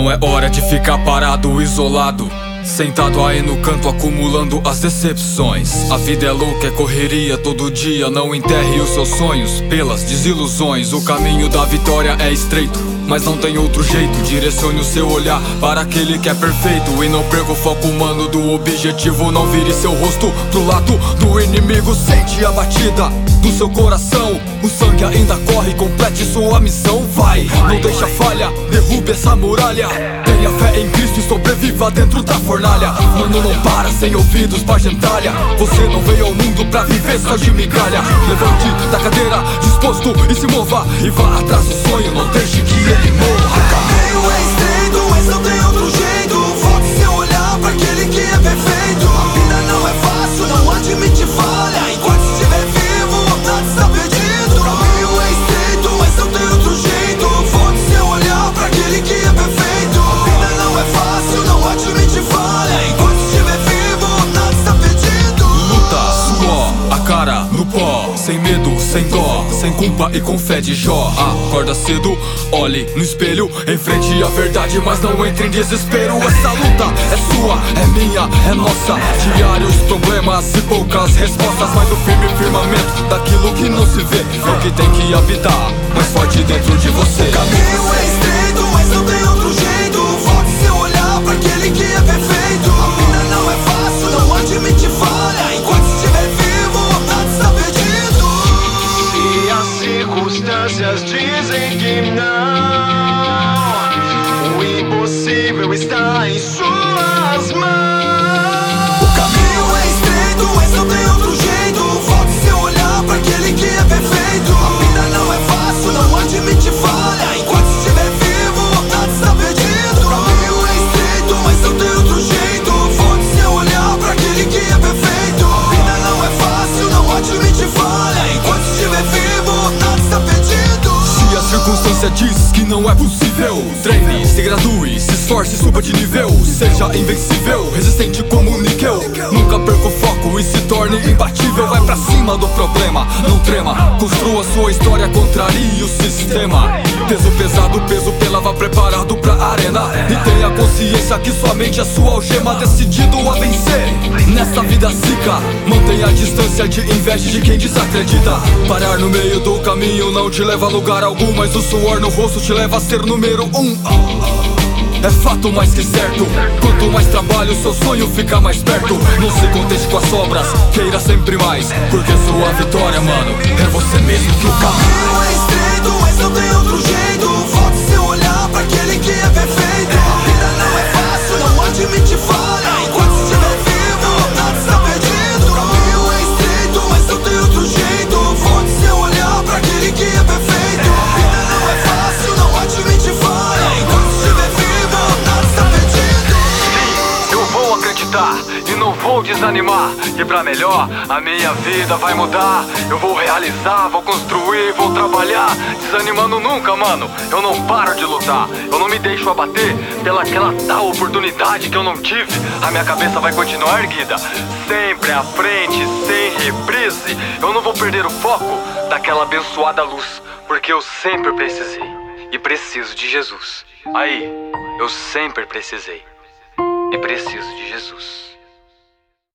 Não é hora de ficar parado, isolado, sentado aí no canto acumulando as decepções. A vida é louca, é correria todo dia. Não enterre os seus sonhos pelas desilusões. O caminho da vitória é estreito, mas não tem outro jeito. Direcione o seu olhar para aquele que é perfeito e não perca o foco humano do objetivo. Não vire seu rosto pro lado do inimigo. Sente a batida do seu coração, o sangue ainda corre, complete sua missão. Vai, não deixe a falha, derrube essa muralha. Tenha fé em Cristo e sobreviva dentro da fornalha. Mano, não para sem ouvidos pra gentalha. Você não veio ao mundo pra viver só de migalha. Levante da cadeira, disposto e se mova, e vá atrás do sonho, não deixe que ele morra. O caminho é estreito, mas não tem outro jeito. Foque seu olhar pra aquele que é perfeito. A vida não é fácil, não admite falha. Enquanto estiver vivo, nada está perdido. O caminho é estreito, mas não tem outro jeito. Foque seu olhar pra aquele que é perfeito. A vida não é fácil, não admite falha. Enquanto estiver vivo, nada está perdido. Luta, suor, a cara no pó, sem medo, sem dó, sem culpa e com fé de Jó. Acorda cedo, olhe no espelho, enfrente a verdade, mas não entre em desespero. Essa luta é sua, é minha, é nossa. Diários, problemas e poucas respostas, mas o firme firmamento daquilo que não se vê é o que tem que habitar mais forte dentro de você. O caminho é estreito, mas não tem outro jeito. Foque seu olhar pra aquele que é perfeito. A vida não é fácil, não admite falha. Enquanto estiver vivo, nada está perdido. Se as circunstâncias dizem que não, o impossível está em suas mãos. O caminho é estreito, mas não tem outro jeito. Foque seu olhar pra aquele que é perfeito. A vida não é fácil, não admite falha. Enquanto estiver vivo, nada está perdido. O caminho é estreito, mas não tem outro jeito. Foque seu olhar pra aquele que é perfeito. A vida não é fácil, não admite falha. Enquanto estiver vivo, nada está perdido. Se a circunstância diz que não é possível, treine, se gradue, se esforce, suba de nível. Seja invencível, resistente como níquel. Nunca perca o foco e se torne imbatível. Vai pra cima do problema, não trema. Construa sua história, contrarie o sistema. Peso pesado, peso pela, vá preparado pra arena. E tenha consciência que sua mente é sua algema. Decidido a vencer nessa vida zica. Mantenha a distância de inveja de quem desacredita. Parar no meio do caminho não te leva a lugar algum, mas o suor no rosto te leva a ser número 1. É fato mais que certo, quanto mais trabalho, seu sonho fica mais perto. Não se contente com as sobras, queira sempre mais, porque sua vitória, mano, é você mesmo que o caminho é estreito, mas não tem outro jeito. Foque seu olhar pra aquele que é perfeito. A vida não é fácil, não admite falha. Enquanto estiver vivo, nada está perdido. O caminho é estreito, mas não tem outro jeito. Foque seu olhar pra aquele que é perfeito. A vida não é fácil, não admite falha. Enquanto estiver vivo, nada está perdido. Eu vou acreditar e não vou desanimar, e pra melhor a minha vida vai mudar. Eu vou realizar, vou construir, vou trabalhar. Desanimando nunca, mano, eu não paro de lutar. Eu não me deixo abater pelaquela tal oportunidade que eu não tive. A minha cabeça vai continuar erguida, sempre à frente, sem reprise. Eu não vou perder o foco daquela abençoada luz, porque eu sempre precisei e preciso de Jesus. Aí, eu sempre precisei e preciso de Jesus.